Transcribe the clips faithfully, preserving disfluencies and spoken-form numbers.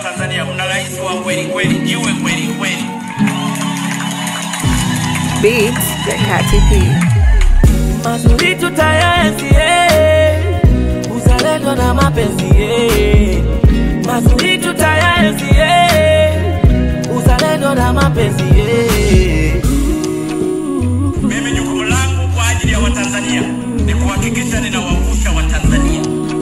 Tanzania, mna rais wa kweli kweli, jiwe kweli kweli. Beats ya Kati P. Mazuri tutayaenzi, eh, uzalendo na mapenzi, eh. Mazuri tutayaenzi, eh, uzalendo na mapenzi, eh. Mimi jukumu langu kwa ajili ya Watanzania ni kuhakikisha ninawavusha Watanzania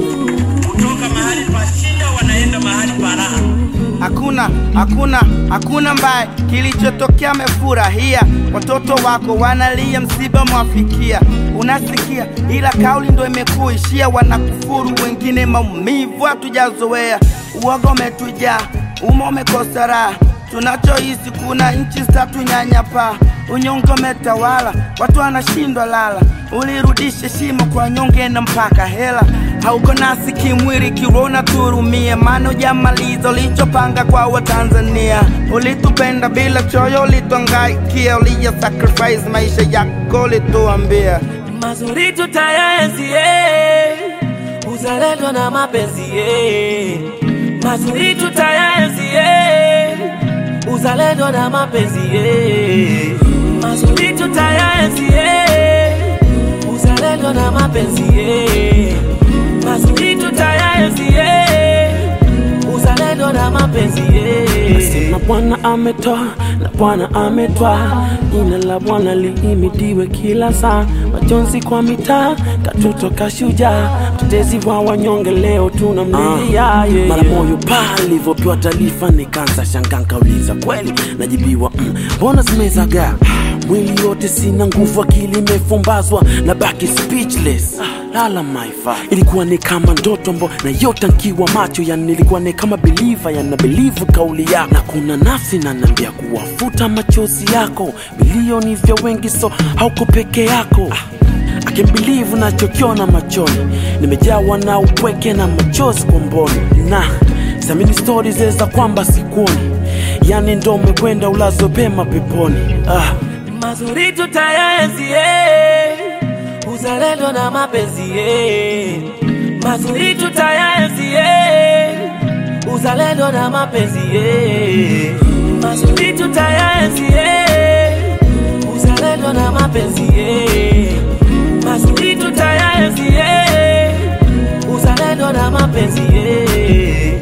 kutoka mahali pa shida wanaenda mahali pa raha. Hakuna, hakuna, hakuna mbaya kilichotokea, mefurahia. Watoto wako wanalia, msiba mwafikia. Unasikia ila kauli ndo imekuishia, wanakufuru wengine, maumivu hatujazoea. Uoga umetujaa, umo umekosa raha. Tunachohisi kuna nchi zitatunyanyapa. Unyongo umetawala, watu wanashindwa lala. Ulirudishe shimo kwa nyonge na mpaka hela. Hauko nasi kimwili, kirona turumie. Maana hujamaliza ulichopanga kwa Watanzania. Ulitupenda bila choyo, ulituangaikia. Ulia sacrifice maisha yako, ulituambia. Mazuri tutayaenzi, eh, uzalendo na mapenzi, eh. Mazuri tutayaenzi, eh, uzalendo na mapenzi, eh. Mazuri tutayaenzi, eh, uzalendo na mapenzi, eh. Mazuri tutayaenzi, eh, uzalendo na mapenzi, eh. Na Bwana ametoa, na Bwana ametoa, jina la Bwana liimidiwe kila saa. Majonzi kwa mitaa, katutoka shujaa, mtetezi wa wanyonge leo tunamlilia, uh, yeah, mara moyo pale ilivyopewa taarifa nikaanza shangaa, kauliza kweli, najibiwa mbona mm, zimezaga mwili yote, sina nguvu, akili imefumbazwa na baki speechless. Lala my father, ilikuwa ni kama ndoto mbo na yote nkiwa macho, yani nilikuwa ni kama believer, yani na believe kauli yako. Na kuna nafsi na nambia kuwafuta machozi yako, milioni vya wengi so hauko peke yako. I can't believe nachokiona machoni, nimejawa na upweke na machozi komboni. Na samini stories za kwamba sikuoni, yani ndo umekwenda ulazo pema peponi. Ah, mazuri tutayaenzi, eh, uzalendo na mapenzi, eh. Mazuri tutayaenzi, eh, uzalendo na mapenzi, eh. Mazuri tutayaenzi, eh, uzalendo na mapenzi, eh. Mazuri tutayaenzi, eh, uzalendo na mapenzi, eh.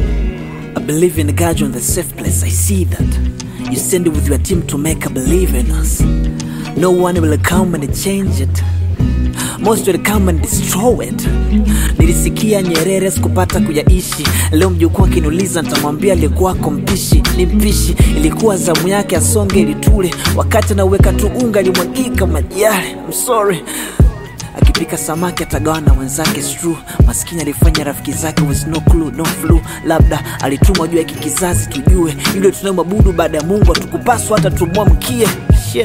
I believe in God, you're in the safe place. I see that you send it with your team to make a believe in us. No one will come and change it. Most will come and destroy it. Nilisikia Nyerere sikupata kuyaishi. Leo mjukuu akiniuliza nitamwambia alikuwa kompishi. Ni mpishi, ilikuwa zamu yake asonge litule. Wakati naweka tu unga limwagika majari. I'm sorry. Akipika samaki atagawa na wenzake true. Maskini alifanya rafiki zake with no clue, no flu. Labda alitumwa juu ya kikizazi tujue. Yule tunayemwabudu baada ya Mungu atukupaswa hata tumwamkie. Shit.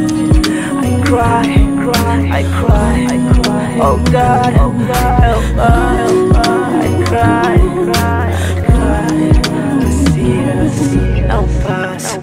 I cry, cry, I cry, I cry. Oh God, oh God, help us, help us. I cry, cry, I cry. I see, I see, help us.